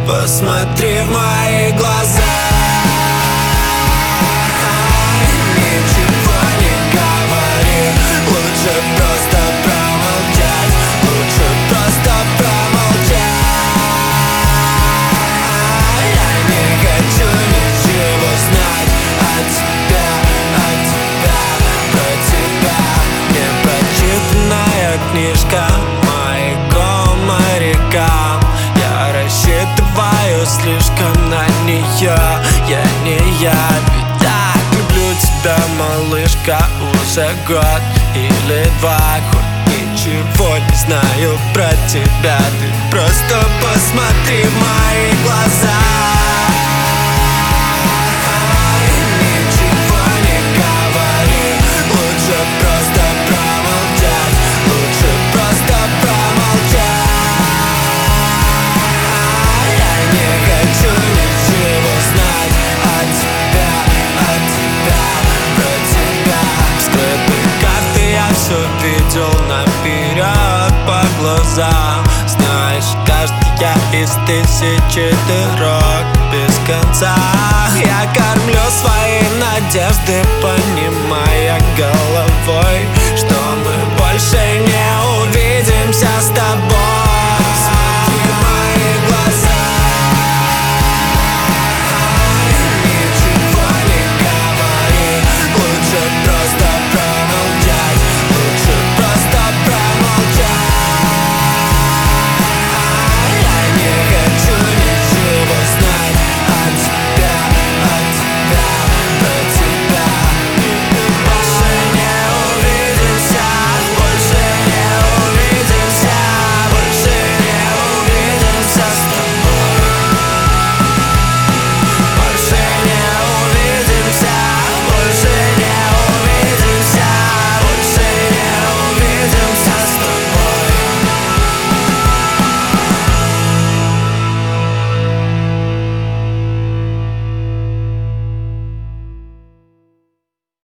посмотри в мои глаза. Ничего не говори, лучше просто промолчать, лучше просто промолчать. Я не хочу ничего знать от тебя, про тебя. Непрочитанная книжка моего моряка. Я рассчитываю слишком на нее. Я не я, ведь так люблю тебя, малышка, уже год или два. Хоть ничего не знаю про тебя, ты просто посмотри в мои глаза. Ничего не говори, лучше просто промолчать, лучше просто промолчать. Я не хочу ничего знать от тебя, про тебя. Вскрытые карты я все видел наперед по глазам. Знаешь, каждая из тысячи дорог без конца. Я кормлю свои надежды, понимая головой, что мы больше не увидимся с тобой.